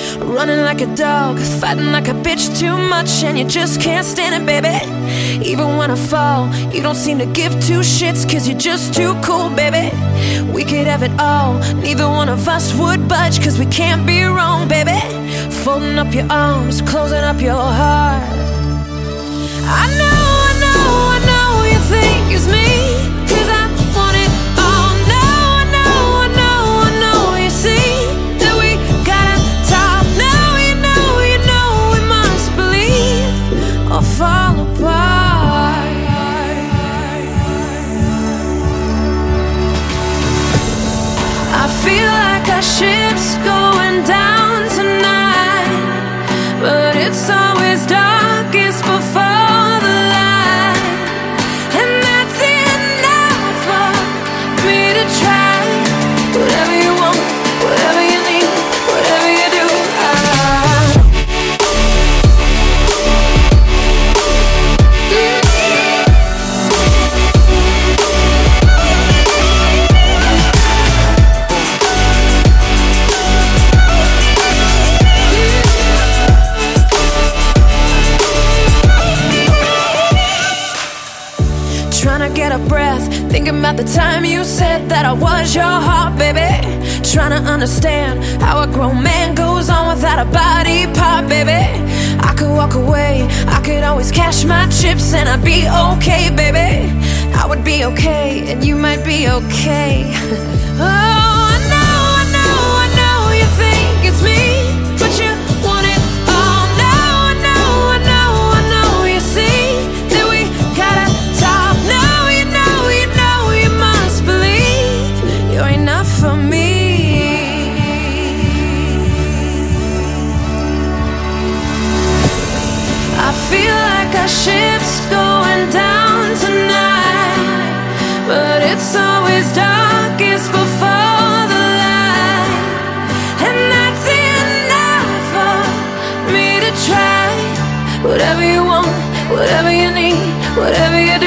Running like a dog, fighting like a bitch too much, and you just can't stand it, baby. Even when I fall, you don't seem to give two shits, cause you're just too cool, baby. We could have it all, neither one of us would budge, cause we can't be wrong, baby. Folding up your arms, closing up your heart. I know you think it's me, cause I want it all. No, I know, you see that we gotta talk. Now you know we must believe or fall apart. I feel like our ship's going down tonight, but it's always darkest before the light. And that's enough for me to try. Whatever you want, whatever you need, whatever you do, trying to get a breath, thinking about the time you said that I was your heart, baby. Trying to understand how a grown man goes on without a body part, baby. I could walk away, I could always cash my chips, and I'd be okay, baby. I would be okay, and you might be okay. Oh, I know you think it's me, but you want it all. No, I know, you see that we gotta talk. No, you know, you must believe you're enough for me. I feel like our ship's going down tonight, but it's always darkest before the light. And that's enough for me to try. Whatever you want, whatever you need, whatever you